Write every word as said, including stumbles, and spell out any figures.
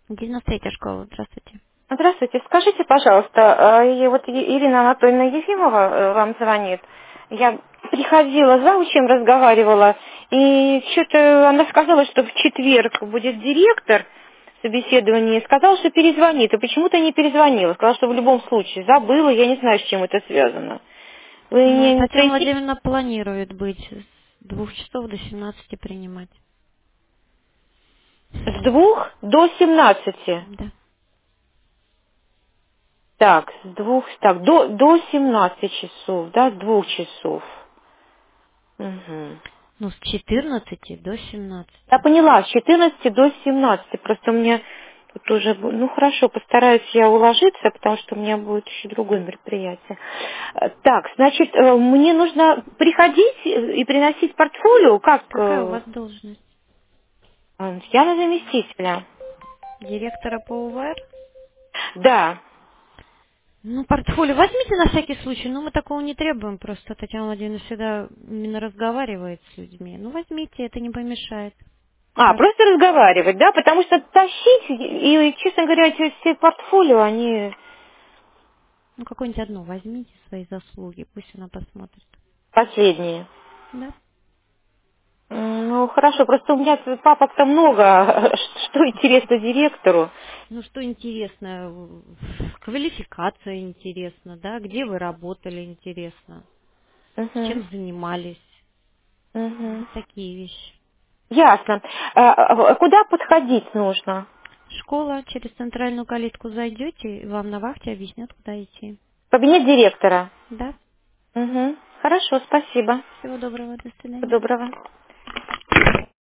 девяносто третья школа, здравствуйте. Здравствуйте. Скажите, пожалуйста, а, и вот И- Ирина Анатольевна Ефимова э, вам звонит. Я приходила, с заучем разговаривала, и что-то она сказала, что в четверг будет директор собеседования, и сказала, что перезвонит, и почему-то не перезвонила. Сказала, что в любом случае забыла, я не знаю, с чем это связано. Вы Ну, не, не Татьяна соедините? Владимировна планирует быть с двух часов до семнадцати принимать. С двух до семнадцати. Да. Так, с двух, так, до, до семнадцати часов, да, с двух часов. Мгм. Ну, с четырнадцати до Я семнадцати. поняла, с четырнадцати до семнадцати. Просто у меня тут уже, бу- ну хорошо, постараюсь я уложиться, потому что у меня будет еще другое мероприятие. Э, Так, значит, э, мне нужно приходить и приносить портфолио, как Какая у э, вас должность? э, я на заместителя. Директора по УВР? Да. Ну, портфолио возьмите на всякий случай, но мы такого не требуем, просто Татьяна Владимировна всегда именно разговаривает с людьми. Ну, возьмите, это не помешает. А, Так. просто разговаривать, да, потому что тащить, и, и, честно говоря, эти все портфолио, они Ну, какое-нибудь одно возьмите, свои заслуги, пусть она посмотрит. последние. Да? М, Ну, хорошо, просто у меня тут папок-то много, что интересно директору. Ну, что интересно, в- квалификация интересна, да, где вы работали интересно, Мгм, чем занимались, мгм. вот такие вещи. Ясно. А, а, Куда подходить нужно? Школа, через центральную калитку зайдете, и вам на вахте объяснят, куда идти. Кабинет директора. Да? Мгм. Хорошо, спасибо. Всего доброго, до Всего свидания. доброго.